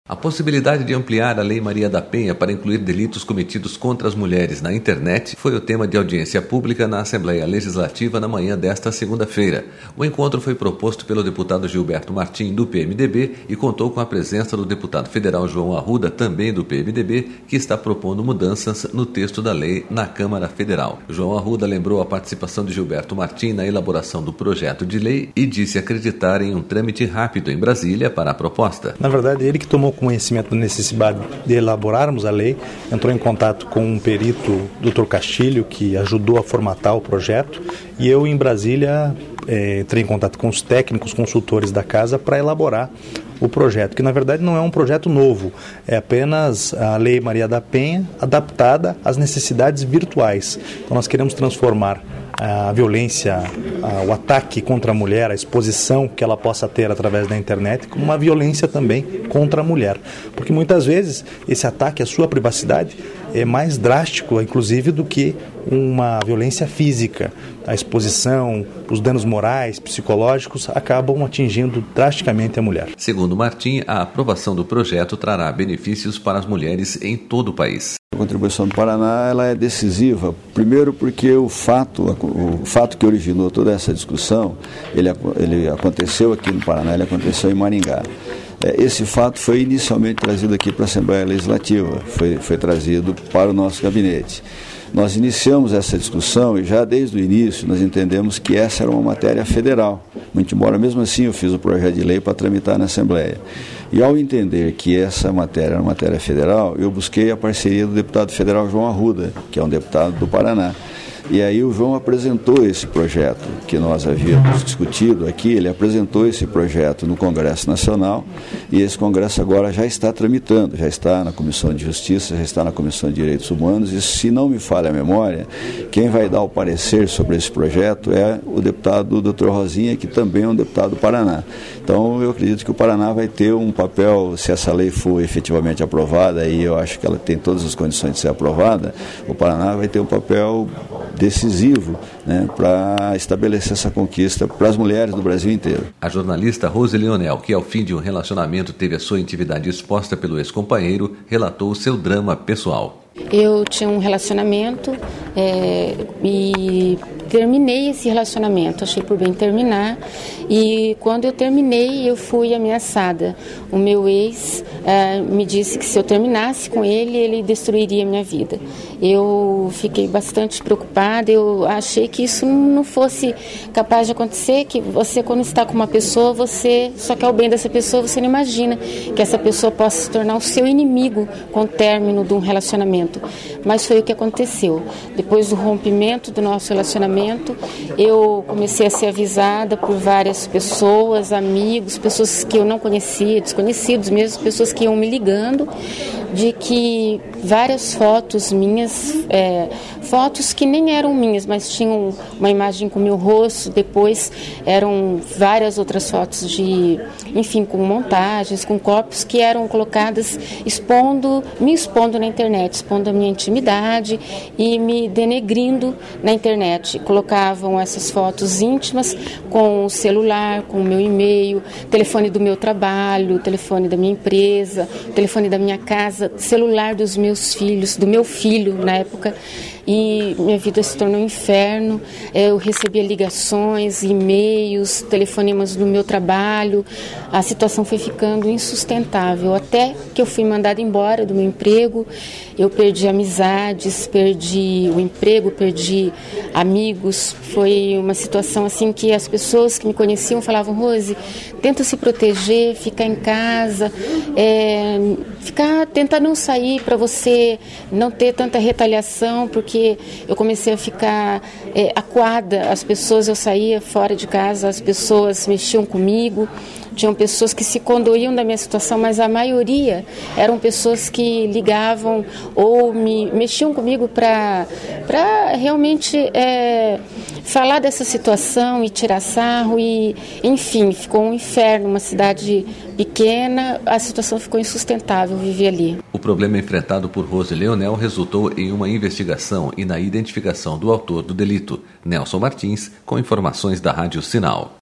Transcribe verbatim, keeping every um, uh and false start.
A possibilidade de ampliar a Lei Maria da Penha para incluir delitos cometidos contra as mulheres na internet foi o tema de audiência pública na Assembleia Legislativa na manhã desta segunda-feira. O encontro foi proposto pelo deputado Gilberto Martim, do P M D B, e contou com a presença do deputado federal João Arruda, também do P M D B, que está propondo mudanças no texto da lei na Câmara Federal. João Arruda lembrou a participação de Gilberto Martim na elaboração do projeto de lei e disse acreditar em um trâmite rápido em Brasília para a proposta. Na verdade, ele que tomou conhecimento da necessidade de elaborarmos a lei, entrou em contato com um perito, doutor Castilho, que ajudou a formatar o projeto, e eu em Brasília é, entrei em contato com os técnicos, consultores da casa para elaborar o projeto, que na verdade não é um projeto novo, é apenas a Lei Maria da Penha adaptada às necessidades virtuais. Então nós queremos transformar a violência, o ataque contra a mulher, a exposição que ela possa ter através da internet, como uma violência também contra a mulher. Porque muitas vezes esse ataque à sua privacidade é mais drástico, inclusive, do que uma violência física. A exposição, os danos morais, psicológicos, acabam atingindo drasticamente a mulher. Segundo Martim, a aprovação do projeto trará benefícios para as mulheres em todo o país. A contribuição do Paraná ela é decisiva, primeiro porque o fato, o fato que originou toda essa discussão, ele, ele aconteceu aqui no Paraná, ele aconteceu em Maringá. Esse fato foi inicialmente trazido aqui para a Assembleia Legislativa, foi, foi trazido para o nosso gabinete. Nós iniciamos essa discussão e já desde o início nós entendemos que essa era uma matéria federal, muito embora mesmo assim eu fiz o projeto de lei para tramitar na Assembleia. E ao entender que essa matéria era uma matéria federal, eu busquei a parceria do deputado federal João Arruda, que é um deputado do Paraná. E aí o João apresentou esse projeto que nós havíamos discutido aqui, ele apresentou esse projeto no Congresso Nacional e esse Congresso agora já está tramitando, já está na Comissão de Justiça, já está na Comissão de Direitos Humanos e, se não me falha a memória, quem vai dar o parecer sobre esse projeto é o deputado doutor Rosinha, que também é um deputado do Paraná. Então eu acredito que o Paraná vai ter um papel, se essa lei for efetivamente aprovada, e eu acho que ela tem todas as condições de ser aprovada, o Paraná vai ter um papel decisivo, né, para estabelecer essa conquista para as mulheres do Brasil inteiro. A jornalista Rose Leonel, que ao fim de um relacionamento teve a sua intimidade exposta pelo ex-companheiro, relatou o seu drama pessoal. Eu tinha um relacionamento é, e terminei esse relacionamento, achei por bem terminar, e quando eu terminei eu fui ameaçada. O meu ex é, me disse que se eu terminasse com ele, ele destruiria a minha vida. Eu fiquei bastante preocupada, eu achei que isso não fosse capaz de acontecer, que você, quando está com uma pessoa, você só quer o bem dessa pessoa, você não imagina que essa pessoa possa se tornar o seu inimigo com o término de um relacionamento. Mas foi o que aconteceu. Depois do rompimento do nosso relacionamento, eu comecei a ser avisada por várias pessoas, amigos, pessoas que eu não conhecia, desconhecidos mesmo, pessoas que iam me ligando, de que várias fotos minhas, é, fotos que nem eram minhas, mas tinham uma imagem com meu rosto, depois eram várias outras fotos de, enfim, com montagens, com corpos que eram colocadas expondo, me expondo na internet, expondo a minha intimidade e me denegrindo na internet. Colocavam essas fotos íntimas com o celular, com o meu e-mail, telefone do meu trabalho, telefone da minha empresa, telefone da minha casa, celular dos meus filhos, do meu filho na época, e minha vida se tornou um inferno. Eu recebia ligações, e-mails, telefonemas do meu trabalho. A situação foi ficando insustentável, até que eu fui mandada embora do meu emprego. Eu perdi amizades, perdi o emprego, perdi amigos. Foi uma situação assim que as pessoas que me conheciam falavam: Rose, tenta se proteger, ficar em casa, é, ficar, tentar não sair para você não ter tanta retaliação, porque eu comecei a ficar é, acuada. As pessoas, eu saía fora de casa, as pessoas mexiam comigo. Tinham pessoas que se condoíam da minha situação, mas a maioria eram pessoas que ligavam ou me mexiam comigo para para realmente é, falar dessa situação e tirar sarro. E, enfim, ficou um inferno, uma cidade pequena, a situação ficou insustentável, viver ali. O problema enfrentado por Rose Leonel resultou em uma investigação e na identificação do autor do delito, Nelson Martins, com informações da Rádio Sinal.